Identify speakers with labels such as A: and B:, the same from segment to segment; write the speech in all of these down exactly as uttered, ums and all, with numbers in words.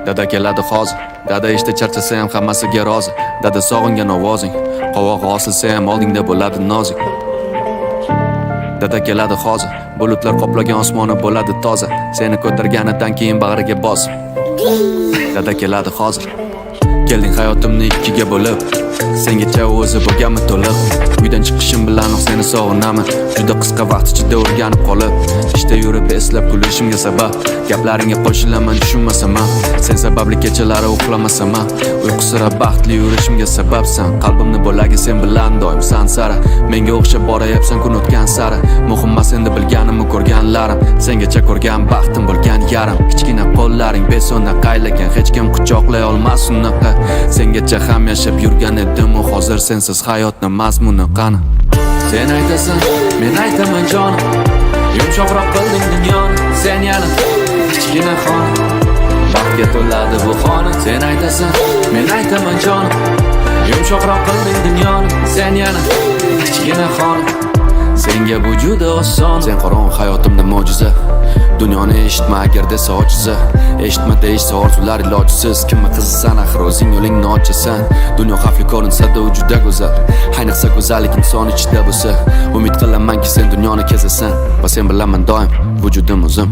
A: Dada keladi hozir. Dada ishda charchasa ham hammasiga rozi. Dada sog'ingan ovozing qovog'i osilsa ham oldingda bo'ladi nozik. Dada keladi hozir. Bulutlar qoplagan osmoni bo'ladi toza. Seni ko'targanidan keyin bag'riga bos. Dada keladi hozir. Kelding hayotimni ikkiga bo'lib, sengacha o'zi bo'lganmi to'liq. Uydan chiqishim bilanoq seni sog'inaman. Juda qisqa vaqt ichida o'rganib qolib, ishda yurib eslab kulishimga sabab. Gaplaringga qo'shilaman tushunmasam ham, sen sababli kechalari uxlamasam ham, uyqusira baxtli yurishimga sababsan. Qalbimni bo'lagi sen bilan doim san sara. Menga o'xshab borayapsan kun o'tgan sari. Muhim emas endi bilganimni ko'rganlarim, sengacha ko'rgan baxtim bo'lgan yarim. Kichkina qo'llaring besona qaylagan, hech kim quchoqlay olmas unaqa. Sengacha ham yashab yurgan edim, u hozir sensiz hayotning mazmuni qani? Sen aytasan, men aytaman jonim, yumshoqroq qilding dunyoni. Sen yana kichkina xona, baxtga to'ladi bu xona. Sen aytasan, men aytaman jonim, yumshoqroq qilding dunyoni. Sen yana kichkina xona, senga bu juda oson. Sen qorong'u hayotimda mo'jiza, dunyoni eshitma agar desa ojiza. Eshitma deyishsa orzular ilojisiz. Kimni qizisan axir o'zing yo'lingni ochasan. Dunyo xavfli ko'rinsa-da u juda go'zal, ayniqsa go'zallik inson ichida bo'lsa. Umid qilamanki sen dunyoni kezasan va sen bilaman doim vujudim o'zim.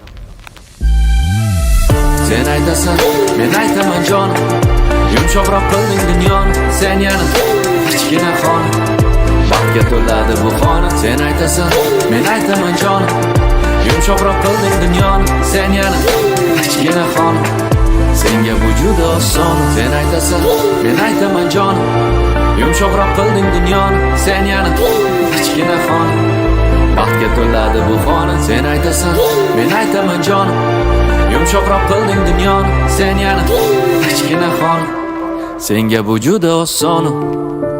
A: Sen aytasan, men aytaman jonim, yumshoqroq qilding dunyoni. Sen yana kichkina xona, baxtga to'ladi bu xona. Sen aytasan, men aytaman jonim, yumshoqroq qilding dunyoni. Sen yana kichkina xona, senga bu juda oson. Sen aytasan, men aytaman jonim, yumshoqroq qilding dunyoni. Sen yana kichkina xona, baxtga to'ladi bu xona. Sen aytasan, men aytaman jonim, yumshoqroq qilding dunyoni. Sen yana kichkina xona, senga bu juda oson.